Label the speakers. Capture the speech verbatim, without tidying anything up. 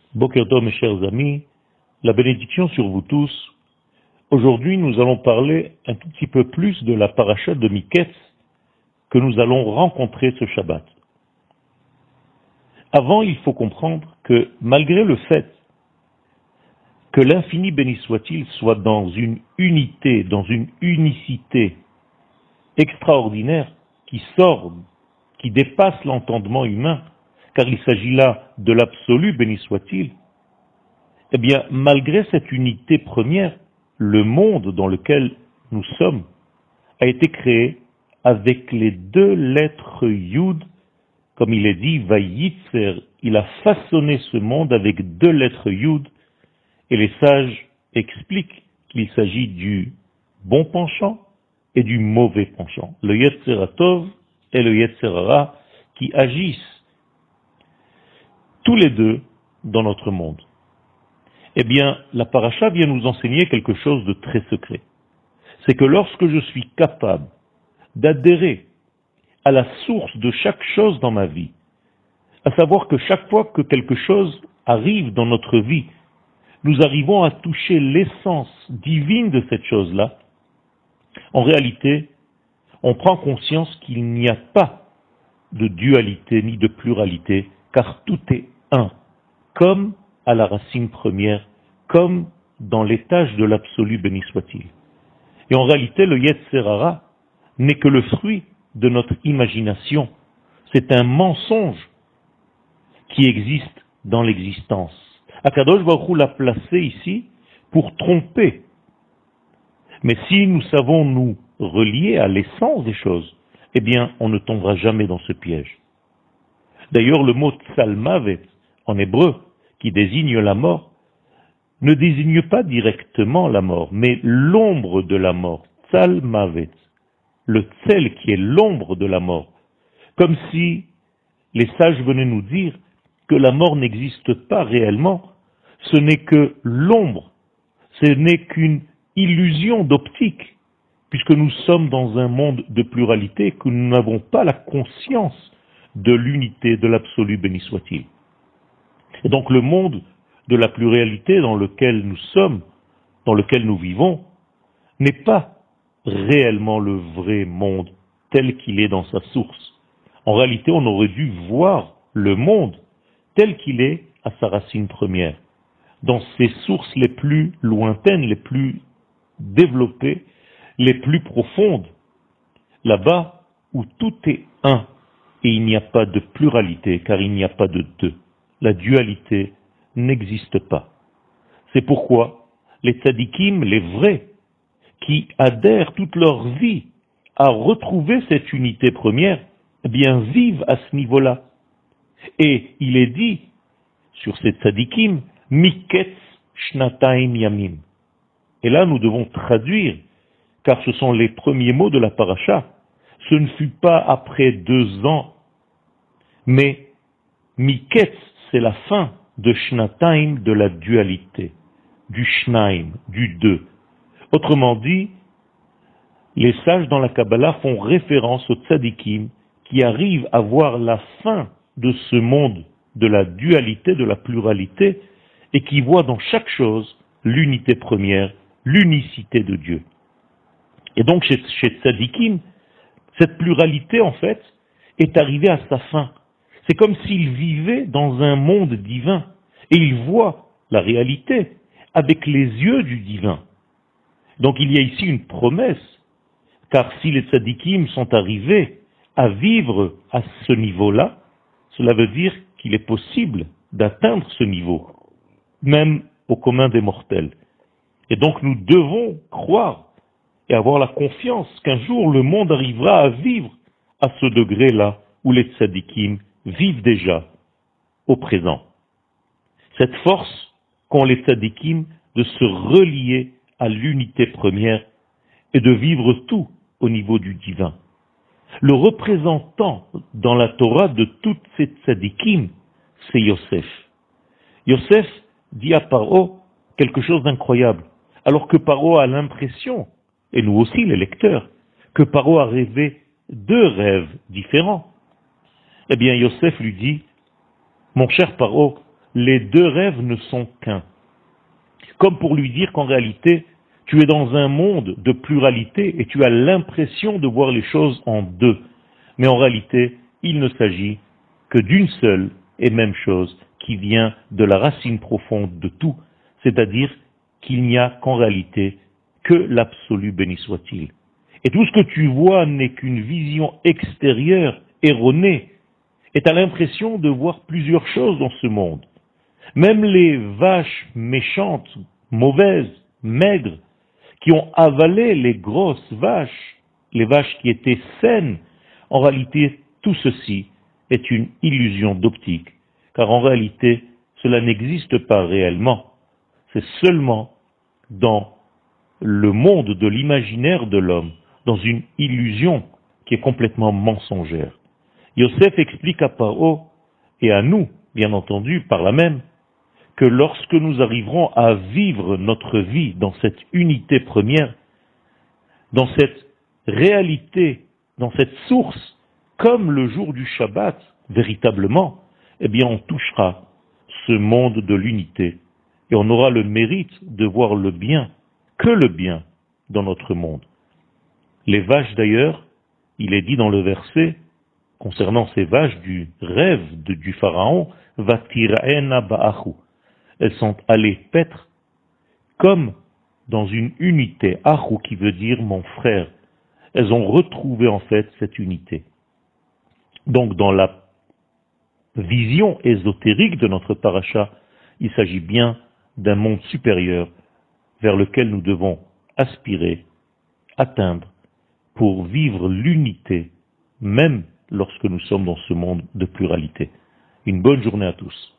Speaker 1: Boker Tov, mes chers amis, la bénédiction sur vous tous. Aujourd'hui, nous allons parler un tout petit peu plus de la paracha de Miketz que nous allons rencontrer ce Shabbat. Avant, il faut comprendre que malgré le fait que l'infini béni soit-il soit dans une unité, dans une unicité extraordinaire qui sort, qui dépasse l'entendement humain, car il s'agit là de l'absolu béni soit-il, eh bien, malgré cette unité première, le monde dans lequel nous sommes a été créé avec les deux lettres Yud, comme il est dit, Vayitzer, il a façonné ce monde avec deux lettres Yud, et les sages expliquent qu'il s'agit du bon penchant et du mauvais penchant, le Yetzer Tov et le Yetzer Hara, qui agissent tous les deux dans notre monde. Eh bien, la paracha vient nous enseigner quelque chose de très secret. C'est que lorsque je suis capable d'adhérer à la source de chaque chose dans ma vie, à savoir que chaque fois que quelque chose arrive dans notre vie, nous arrivons à toucher l'essence divine de cette chose-là, en réalité, on prend conscience qu'il n'y a pas de dualité ni de pluralité, car tout est un, comme à la racine première, comme dans l'étage de l'absolu béni soit-il. Et en réalité, le Yetzer Hara n'est que le fruit de notre imagination. C'est un mensonge qui existe dans l'existence. Akadosh Baruch Hu l'a placé ici pour tromper. Mais si nous savons nous relier à l'essence des choses, eh bien, on ne tombera jamais dans ce piège. D'ailleurs, le mot Tsalmavet, en hébreu, qui désigne la mort, ne désigne pas directement la mort, mais l'ombre de la mort, Tsalmavet, le tsel qui est l'ombre de la mort, comme si les sages venaient nous dire que la mort n'existe pas réellement, ce n'est que l'ombre, ce n'est qu'une illusion d'optique, puisque nous sommes dans un monde de pluralité, que nous n'avons pas la conscience de l'unité de l'absolu béni soit-il. Et donc le monde de la pluralité dans lequel nous sommes, dans lequel nous vivons, n'est pas réellement le vrai monde tel qu'il est dans sa source. En réalité, on aurait dû voir le monde tel qu'il est à sa racine première, dans ses sources les plus lointaines, les plus développées, les plus profondes, là-bas où tout est un, et il n'y a pas de pluralité, car il n'y a pas de deux. La dualité n'existe pas. C'est pourquoi les tzadikim, les vrais, qui adhèrent toute leur vie à retrouver cette unité première, eh bien vivent à ce niveau-là. Et il est dit sur ces tzadikim, Miketz shnataim yamim. Et là nous devons traduire, car ce sont les premiers mots de la paracha. Ce ne fut pas après deux ans, mais Miketz, c'est la fin de Shnataim, de la dualité, du Shnaim, du deux. Autrement dit, les sages dans la Kabbalah font référence aux tzadikim qui arrivent à voir la fin de ce monde de la dualité, de la pluralité, et qui voient dans chaque chose l'unité première, l'unicité de Dieu. Et donc chez, chez tzadikim, cette pluralité en fait est arrivée à sa fin. C'est comme s'ils vivaient dans un monde divin et ils voient la réalité avec les yeux du divin. Donc il y a ici une promesse, car si les tzadikim sont arrivés à vivre à ce niveau-là, cela veut dire qu'il est possible d'atteindre ce niveau, même au commun des mortels. Et donc nous devons croire et avoir la confiance qu'un jour le monde arrivera à vivre à ce degré-là où les tzadikim vivent déjà au présent. Cette force qu'ont les tzadikim de se relier à l'unité première et de vivre tout au niveau du divin. Le représentant dans la Torah de toutes ces tzadikim, c'est Yosef. Yosef dit à Paro quelque chose d'incroyable, alors que Paro a l'impression, et nous aussi les lecteurs, que Paro a rêvé deux rêves différents. Eh bien Yosef lui dit, mon cher Paro, les deux rêves ne sont qu'un. Comme pour lui dire qu'en réalité, tu es dans un monde de pluralité et tu as l'impression de voir les choses en deux. Mais en réalité, il ne s'agit que d'une seule et même chose qui vient de la racine profonde de tout, c'est-à-dire qu'il n'y a qu'en réalité que l'absolu béni soit-il. Et tout ce que tu vois n'est qu'une vision extérieure erronée, et tu as l'impression de voir plusieurs choses dans ce monde. Même les vaches méchantes, mauvaises, maigres, qui ont avalé les grosses vaches, les vaches qui étaient saines, en réalité, tout ceci est une illusion d'optique, car en réalité, cela n'existe pas réellement. C'est seulement dans le monde de l'imaginaire de l'homme, dans une illusion qui est complètement mensongère. Yosef explique à Paro, et à nous, bien entendu, par la même, que lorsque nous arriverons à vivre notre vie dans cette unité première, dans cette réalité, dans cette source, comme le jour du Shabbat, véritablement, eh bien on touchera ce monde de l'unité et on aura le mérite de voir le bien, que le bien dans notre monde. Les vaches d'ailleurs, il est dit dans le verset, concernant ces vaches du rêve de, du pharaon, Vatiraena ba'achu. Elles sont allées paître comme dans une unité, achu qui veut dire mon frère. Elles ont retrouvé en fait cette unité. Donc dans la vision ésotérique de notre paracha, il s'agit bien d'un monde supérieur vers lequel nous devons aspirer, atteindre, pour vivre l'unité, même lorsque nous sommes dans ce monde de pluralité. Une bonne journée à tous.